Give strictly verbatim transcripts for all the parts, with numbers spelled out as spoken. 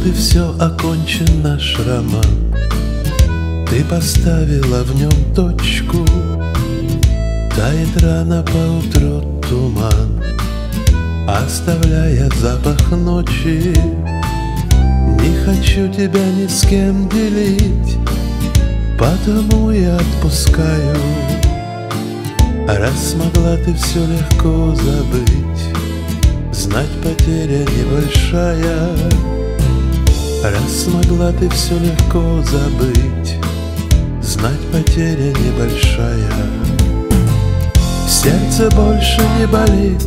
и все окончен наш роман. Ты поставила в нем точку, тает рано поутру туман, оставляя запах ночи. Не хочу тебя ни с кем делить, потому я отпускаю. Раз смогла ты все легко забыть, знать потеря небольшая. Раз смогла ты все легко забыть, знать потеря небольшая. Сердце больше не болит,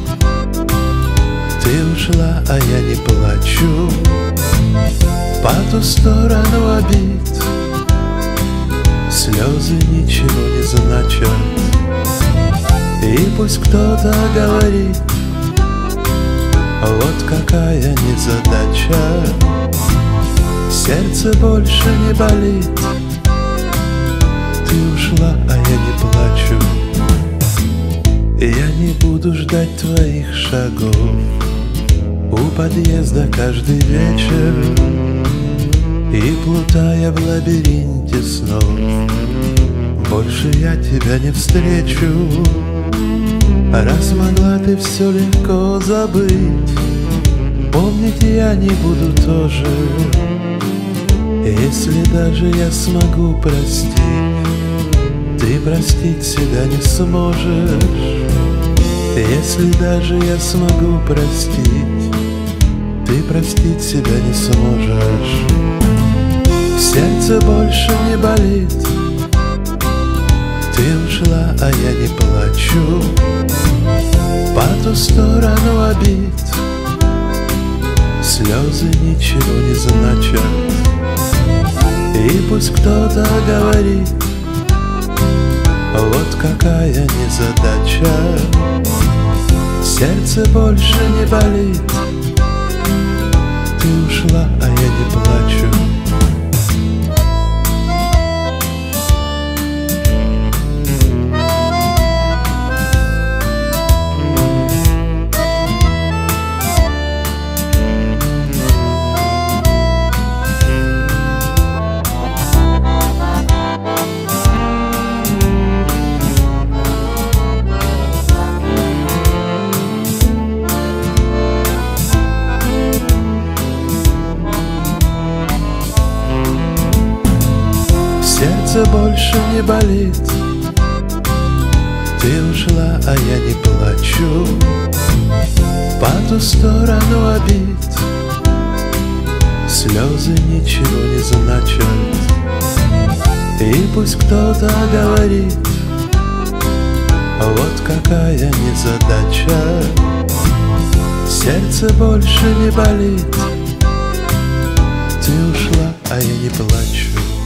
ты ушла, а я не плачу. По ту сторону обид слезы ничего не значат. И пусть кто-то говорит, вот какая незадача. Сердце больше не болит, ты ушла, а я не плачу. Я не буду ждать твоих шагов у подъезда каждый вечер, и плутая в лабиринте снов, больше я тебя не встречу. Раз могла ты все легко забыть, помнить я не буду тоже. Если даже я смогу простить, ты простить себя не сможешь. Если даже я смогу простить, ты простить себя не сможешь. Сердце больше не болит, ты ушла, а я не плачу. По ту сторону обид слезы ничего не значат. И пусть кто-то говорит, вот какая незадача. Сердце больше не болит, ты ушла, а я не плачу. Сердце больше не болит, ты ушла, а я не плачу. По ту сторону обид слезы ничего не значат. И пусть кто-то говорит, вот какая незадача. Сердце больше не болит, ты ушла, а я не плачу.